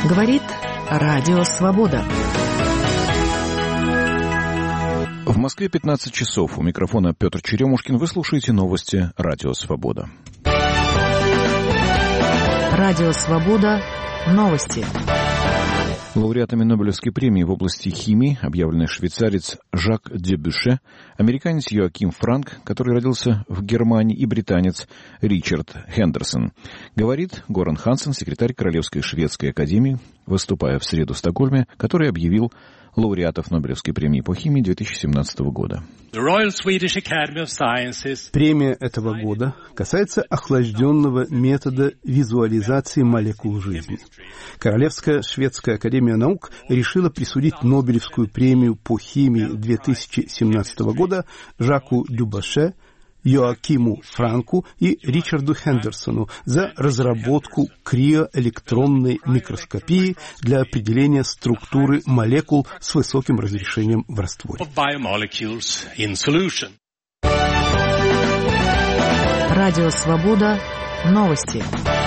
Говорит Радио Свобода. В Москве 15 часов. У микрофона Петр Черемушкин. Вы слушаете новости Радио Свобода. Радио Свобода. Новости. Лауреатами Нобелевской премии в области химии объявлены швейцарец Жак Дебюше, американец Йоаким Франк, который родился в Германии, и британец Ричард Хендерсон. Говорит Горан Хансен, секретарь Королевской шведской академии, выступая в среду в Стокгольме, который объявил лауреатов Нобелевской премии по химии 2017 года. Премия этого года касается охлажденного метода визуализации молекул жизни. Королевская шведская академия наук решила присудить Нобелевскую премию по химии 2017 года Жаку Дебюше, Йоакиму Франку и Ричарду Хендерсону за разработку криоэлектронной микроскопии для определения структуры молекул с высоким разрешением в растворе. Радио Свобода. Новости.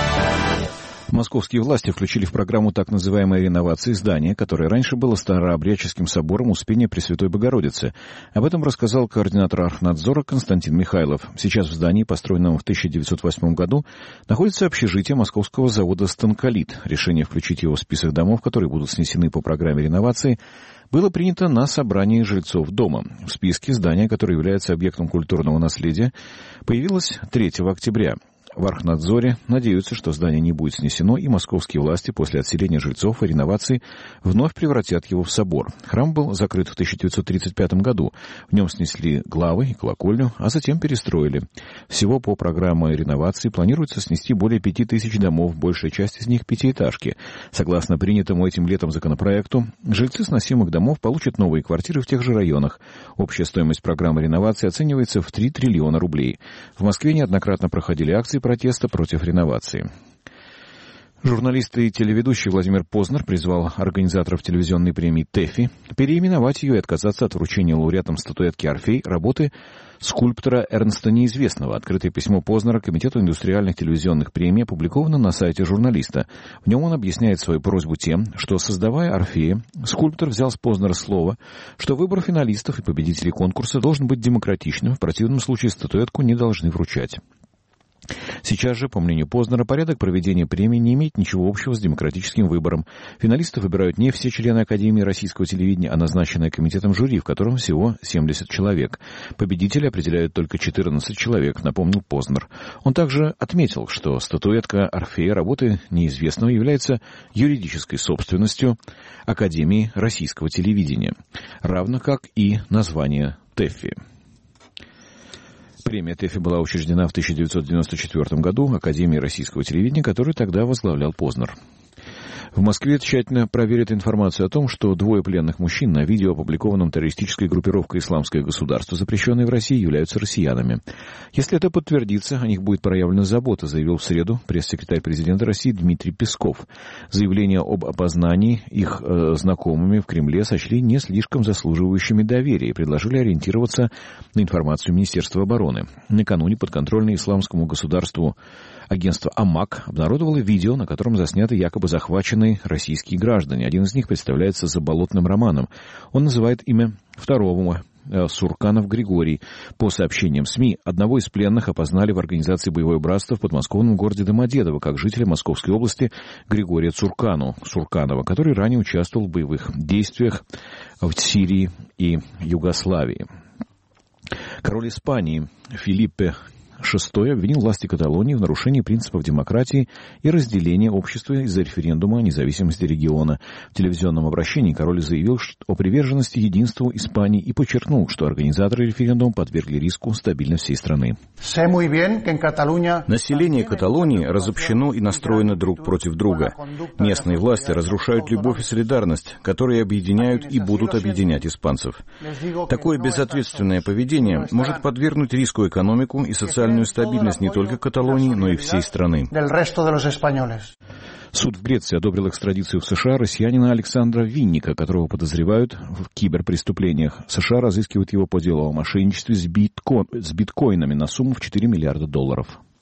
Московские власти включили в программу так называемой реновации здания, которое раньше было старообрядческим собором Успения Пресвятой Богородицы. Об этом рассказал координатор Архнадзора Константин Михайлов. Сейчас в здании, построенном в 1908 году, находится общежитие московского завода «Станколит». Решение включить его в список домов, которые будут снесены по программе реновации, было принято на собрании жильцов дома. В списке здания, которое является объектом культурного наследия, появилось 3 октября. В Архнадзоре надеются, что здание не будет снесено, и московские власти после отселения жильцов и реновации вновь превратят его в собор. Храм был закрыт в 1935 году. В нем снесли главы и колокольню, а затем перестроили. Всего по программе реновации планируется снести более 5000 домов, большая часть из них пятиэтажки. Согласно принятому этим летом законопроекту, жильцы сносимых домов получат новые квартиры в тех же районах. Общая стоимость программы реновации оценивается в 3 триллиона рублей. В Москве неоднократно проходили акции протеста против реновации. Журналист и телеведущий Владимир Познер призвал организаторов телевизионной премии ТЭФИ переименовать ее и отказаться от вручения лауреатам статуэтки «Орфей» работы скульптора Эрнста Неизвестного. Открытое письмо Познера Комитету индустриальных телевизионных премий опубликовано на сайте журналиста. В нем он объясняет свою просьбу тем, что, создавая «Орфея», скульптор взял с Познера слово, что выбор финалистов и победителей конкурса должен быть демократичным, в противном случае статуэтку не должны вручать. Сейчас же, по мнению Познера, порядок проведения премии не имеет ничего общего с демократическим выбором. Финалистов выбирают не все члены Академии российского телевидения, а назначенное комитетом жюри, в котором всего 70 человек. Победители определяют только 14 человек, напомнил Познер. Он также отметил, что статуэтка Орфея работы Неизвестного является юридической собственностью Академии российского телевидения, равно как и название ТЭФИ. Премия ТЭФИ была учреждена в 1994 году Академией российского телевидения, которую тогда возглавлял Познер. В Москве тщательно проверят информацию о том, что 2 пленных мужчин на видео, опубликованном террористической группировкой «Исламское государство», запрещенной в России, являются россиянами. Если это подтвердится, о них будет проявлена забота, заявил в среду пресс-секретарь президента России Дмитрий Песков. Заявление об опознании их знакомыми в Кремле сочли не слишком заслуживающими доверия и предложили ориентироваться на информацию Министерства обороны. Накануне подконтрольное Исламскому государству агентство АМАК обнародовало видео, на котором засняты якобы захваченные российские граждане. Один из них представляется Заболотным Романом. Он называет имя второго Сурканов Григорий. По сообщениям СМИ, одного из пленных опознали в организации «Боевое братство» в подмосковном городе Домодедово как жителя Московской области Григория Сурканова, который ранее участвовал в боевых действиях в Сирии и Югославии. Король Испании Филиппе VI обвинил власти Каталонии в нарушении принципов демократии и разделения общества из-за референдума о независимости региона. В телевизионном обращении король заявил о приверженности единству Испании и подчеркнул, что организаторы референдума подвергли риску стабильность всей страны. Население Каталонии разобщено и настроено друг против друга. Местные власти разрушают любовь и солидарность, которые объединяют и будут объединять испанцев. Такое безответственное поведение может подвергнуть риску экономику и социальную стабильность не только Каталонии, но и всей страны. Суд в Греции одобрил экстрадицию в США россиянина Александра Винника, которого подозревают в киберпреступлениях. США разыскивают его по делу о мошенничестве с биткоинами на сумму в $4 миллиарда.